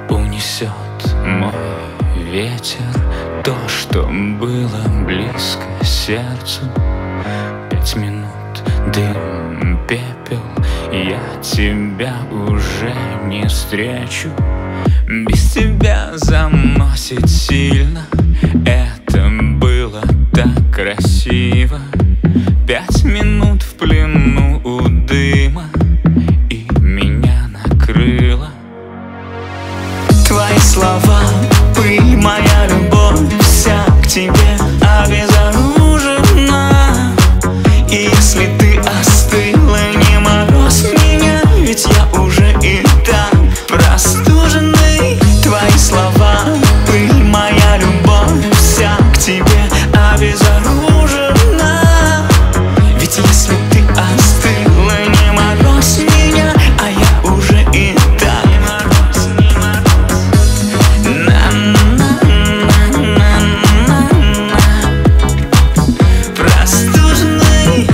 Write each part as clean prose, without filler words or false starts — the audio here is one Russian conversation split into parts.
Унесет мой ветер то, что было близко сердцу. 5 минут, дым, пепел, я тебя уже не встречу. Без тебя заносит сильно, это было так красиво. 5 минут в плену у дыма, и меня накрыло. Твои слова, пыль, моя любовь, вся к тебе обезоружена. И если ты остыла, не мороз меня, ведь я уже и так простуженный. Твои слова, пыль, моя любовь, вся к тебе обезоружена. Ведь если ты остыла, не мороз меня, а я уже и так простуженный.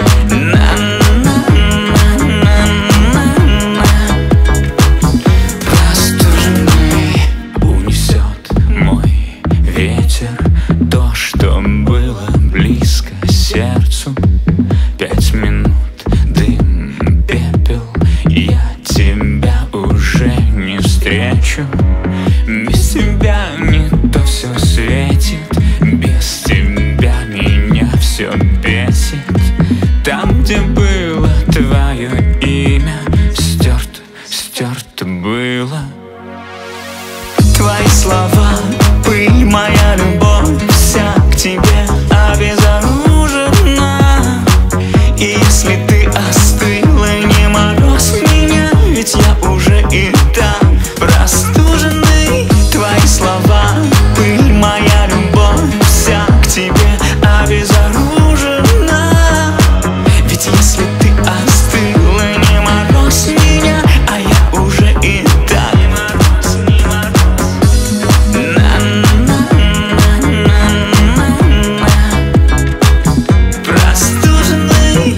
Унесет мой ветер то, что было близко сердцу. 5 минут, дым, пепел, я тебя уже не встречу. Без тебя не то все светит, без тебя меня все бесит. Там, где было твое имя, стерто, стерто было. Твои слова, пыль, моя любовь, вся к тебе обезоружена. И если ты остыла, не мороз меня, ведь я уже и так простуженный. Твои слова, пыль, моя любовь, вся к тебе обезоружена. Ведь если ты остыла, не мороз меня, а я уже и так простуженный.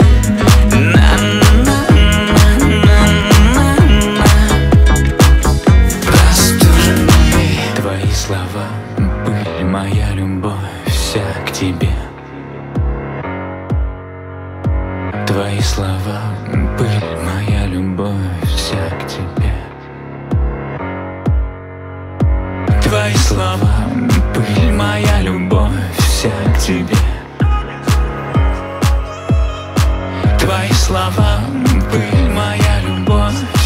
Твои слова, пыль, моя любовь, вся к тебе. Твои слова, пыль, моя любовь, вся к тебе. Твои слова, пыль, моя любовь, вся к тебе. Твои слова, пыль, моя любовь.